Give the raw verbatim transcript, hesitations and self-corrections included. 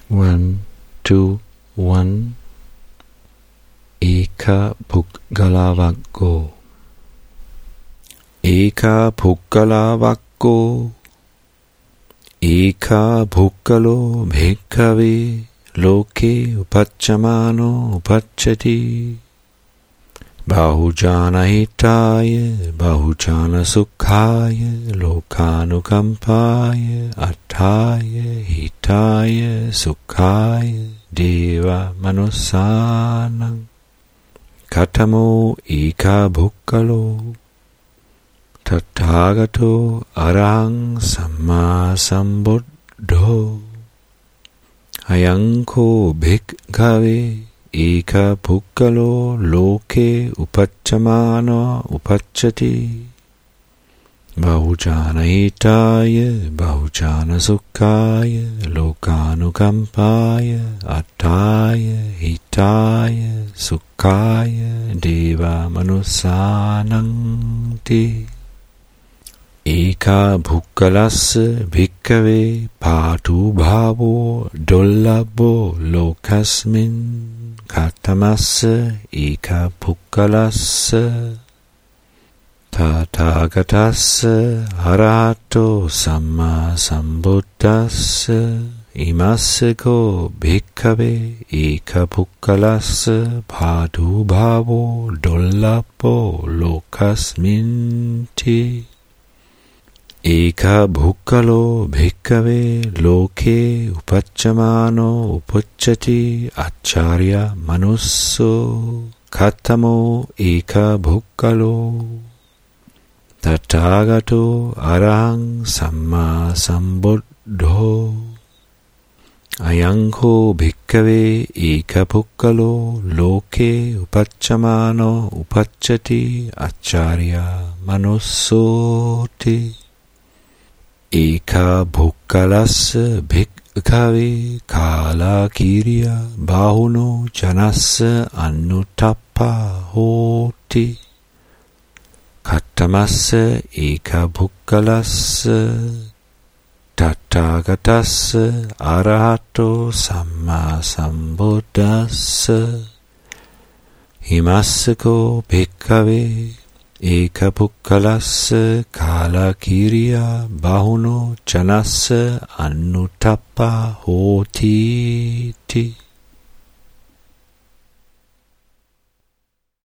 One, two, one. Eka Pukgalavakko. Eka Pukgalavakko. Eka Pukkalo Bhikkhave Loke Upachamano Upachati. Bahujana hitaya, bahujana sukhaya, lokanukampaya, attaya, hitaya, sukhaya, deva manusanam. Katamo eka bhukkalo, tathagato arahang samma sambuddho. Ayanko bhikkhave eka pukkalo loke upachamana upachati. Bahujana hitaya, bahujana sukhaya, lokanukampaya, attaya, hitaya, sukhaya, deva manusananti. Eka bhukkalassa bhikkave patu bhavo dullabho lokasmin. Katamassa eka pukkalassa tathagatassa arahato samma sambuddhassa. Imassako bhikkhave eka pukkalassa bhadu bhavo dullabho lokasminti. Eka bhukkalo bhikkhave loke upachamano upachati acharya manusso. Katamo eka bhukkalo tathagato arahang samma sambuddho. Ayanko bhikkhave eka bhukkalo loke upachamano upachati acharya manussoti. Eka bhukkalassa bhikkhave kala kirya bahuno janassa annutappa hoti. Kattamassa eka bhukkalassa tathagatasya arahato samma sambuddhassa. Himassako bhikkhave eka bhukkalassa kala kirya bahuno janassa annutappa hoti ti.